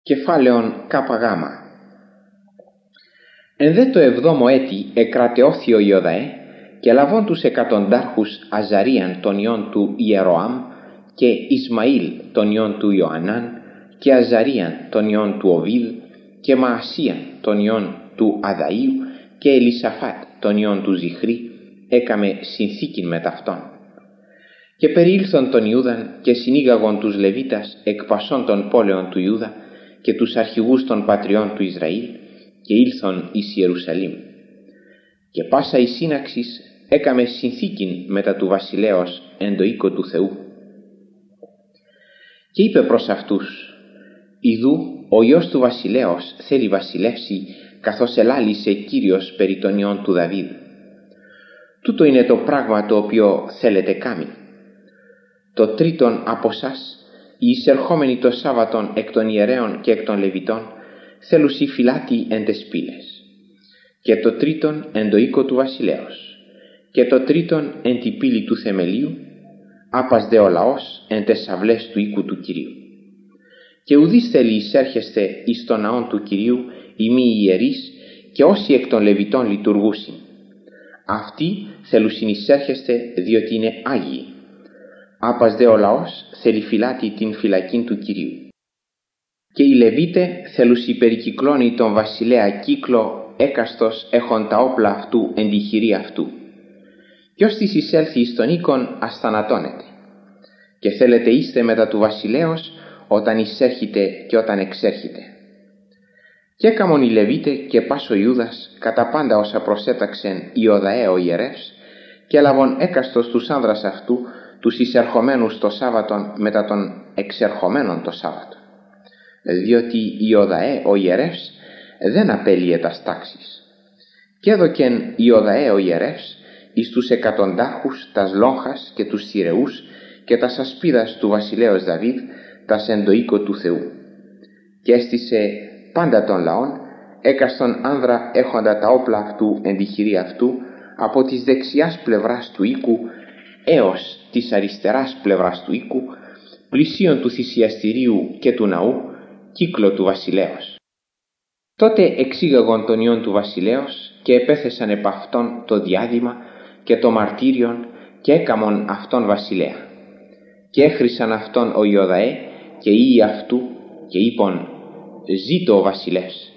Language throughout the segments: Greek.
Κεφάλαιον ΚΓ. Εν δε το 7ο έτη εκρατεώθη ο Ιωδαέ και λαβών τους εκατοντάρχους Αζαρίαν των ιών του Ιεροάμ και Ισμαήλ των ιών του Ιωαννάν και Αζαρίαν των ιών του Οβίδ και Μαασίαν των ιών του Αδαΐου και Ελισαφάτ των ιών του Ζιχρή έκαμε συνθήκην με ταυτόν. Και περιήλθον τον Ιούδαν και συνήγαγον τους Λεβίτας εκ πασών των πόλεων του Ιούδα και τους αρχηγούς των πατριών του Ισραήλ και ήλθον εις Ιερουσαλήμ. Και πάσα η σύναξης έκαμε συνθήκην μετά του βασιλέως εν το οίκο του Θεού. Και είπε προς αυτούς: «Ιδού ο Υιός του βασιλέως θέλει βασιλεύσει, καθώς ελάλησε Κύριος περί των ιών του Δαβίδ. Τούτο είναι το πράγμα το οποίο θέλετε κάμει. Το τρίτον από σας, οι εισερχόμενοι το Σάββατον εκ των ιερέων και εκ των Λεβιτών, θέλουσι φυλάτι εν τες πύλες. Και το τρίτον εν το οίκο του βασιλέως. Και το τρίτον εν τη πύλη του θεμελίου, άπας δε ο λαός εν τες αυλές του οίκου του Κυρίου. Και ουδείς θέλει εισέρχεστε εις τον ναόν του Κυρίου οι μη ιερείς και όσοι εκ των Λεβιτών λειτουργούσιν. Αυτοί θέλουσιν εισέρχεστε διότι είναι άγιοι. Άπας δε ο λαός θέλει φυλάτι την φυλακήν του Κυρίου. Και οι Λεβίτε θέλουσι περικυκλώνει τον βασιλέα κύκλο έκαστος έχον τα όπλα αυτού εν τη χειρή αυτού. Ποιος της εισέλθει εις τον οίκον ασθανατώνεται. Και θέλετε είστε μετά του βασιλέως όταν εισέρχεται και όταν εξέρχεται. Και έκαμον οι Λεβίτε και πάσο Ιούδας κατά πάντα όσα προσέταξεν Ιωδαέ ο ιερεύς και έλαβον έκαστος τους άνδρας αυτού τους εισερχομένους το Σάββατον μετά των εξερχομένων το Σάββατο. Διότι Ιωδαέ ο ιερεύς δεν απέλυε τας τάξεις. Και έδωκεν Ιωδαέ ο ιερεύς εις τους εκατοντάρχους τας λόγχας και τους θηρεούς και τας ασπίδας του βασιλέως Δαβίδ τας εν το οίκο του Θεού. Και έστησε πάντα των λαών έκαστον άνδρα έχοντα τα όπλα αυτού εν τη χειρή αυτού από της δεξιάς πλευράς του οίκου έως της αριστεράς πλευράς του οίκου, πλησίον του θυσιαστηρίου και του ναού, κύκλο του βασιλέως. Τότε εξήγαγον των ιών του βασιλέως και επέθεσαν επ' αυτόν το διάδημα και το μαρτύριον και έκαμον αυτόν βασιλέα. Και έχρισαν αυτόν ο Ιωδαέ και οι αυτού και είπον: «Ζήτω ο βασιλεύς».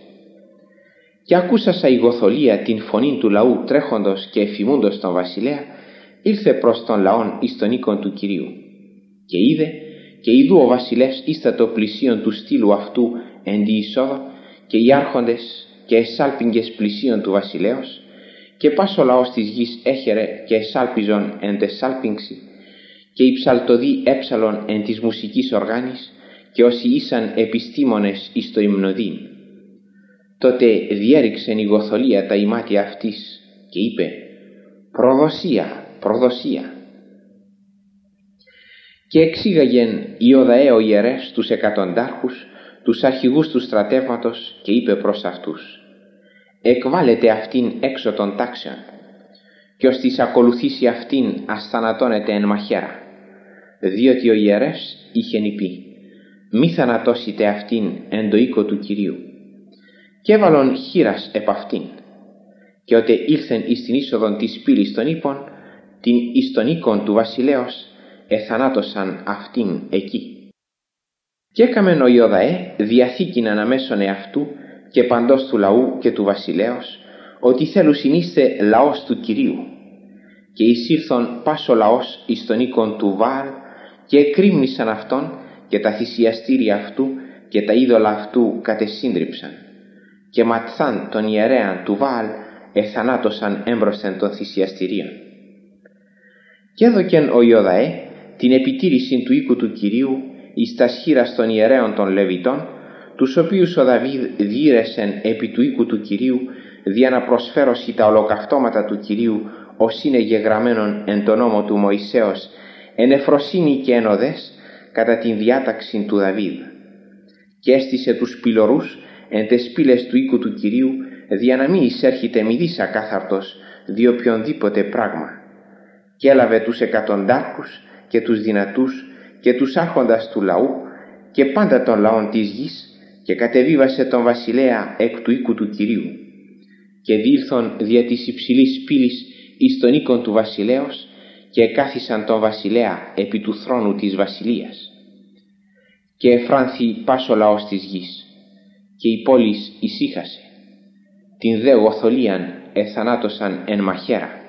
Και ακούσασα η γοθολία την φωνήν του λαού τρέχοντος και εφημούντος τον βασιλέα, ήλθε προς τον λαόν εις τον οίκον του Κυρίου. Και είδε και ιδού ο βασιλεύς ίστατο πλησίον του στήλου αυτού εν τη εισόδο και οι άρχοντες και εσάλπιγγες πλησίον του βασιλέως και πας ο λαός της γης έχερε και εσάλπιζον εν τεσάλπιγξη και οι ψαλτοδοί έψαλον εν της μουσικής οργάνης και όσοι ήσαν επιστήμονες εις το υμνοδήν. Τότε διέριξεν η γοθολία τα ημάτια αυτής και είπε: «Προδοσία, προδοσία». Και εξήγαγεν Ιωδαέ ο ιερεύς τους εκατοντάρχους, τους αρχηγούς του στρατεύματος και είπε προς αυτούς: «Εκβάλλετε αυτήν έξω των τάξεων, και ως της ακολουθήσει αυτήν ασθανατώνεται εν μαχαίρα, διότι ο ιερεύς είχεν πει: μη θανατώσετε αυτήν εν το οίκο του Κυρίου. Και έβαλον χείρας επ' αυτήν. Και ότε ήλθεν εις την είσοδον της πύλης των ύπων, την εις τον οίκον του βασιλέως, εθανάτωσαν αυτήν εκεί. Και έκαμεν ο Ιωδαέ διαθήκην αναμέσων εαυτού και παντός του λαού και του βασιλέως, ότι θέλουσιν είστε λαός του Κυρίου. Και εισήλθον πάσο λαός εις τον οίκον του Βάαλ και εκρήμνησαν αυτόν και τα θυσιαστήρια αυτού και τα είδωλα αυτού κατεσύντριψαν. Και Ματθάν τον ιερέαν του Βάαλ εθανάτωσαν έμπροσθεν των θυσιαστηρίων. Και έδωκεν ο Ιωδαέ την επιτήρηση του οίκου του Κυρίου εις τας χείρας των ιερέων των Λεβιτών, τους οποίους ο Δαβίδ διήρεσεν επί του οίκου του Κυρίου, δια να προσφέρωσι τα ολοκαυτώματα του Κυρίου, ως είναι γεγραμμένον εν τον νόμο του Μωυσέως, εν εφροσύνη και εν οδές, κατά την διάταξη του Δαβίδ. Και έστησε τους πυλωρούς εν τες πύλες του οίκου του Κυρίου, δια να μην εισέρχεται μηδής ακάθαρτος δι' οποιονδήποτε πράγμα. Και έλαβε τους εκατοντάρχους και τους δυνατούς και τους άρχοντας του λαού και πάντα των λαών της γης και κατεβίβασε τον βασιλέα εκ του οίκου του Κυρίου και διήλθον δια της υψηλής πύλης εις τον οίκον του βασιλέως και εκάθισαν τον βασιλέα επί του θρόνου της βασιλείας. Και εφράνθη πας ο λαός της γης και η πόλης ησύχασε, την δε οθολίαν εθανάτωσαν εν μαχαίρα.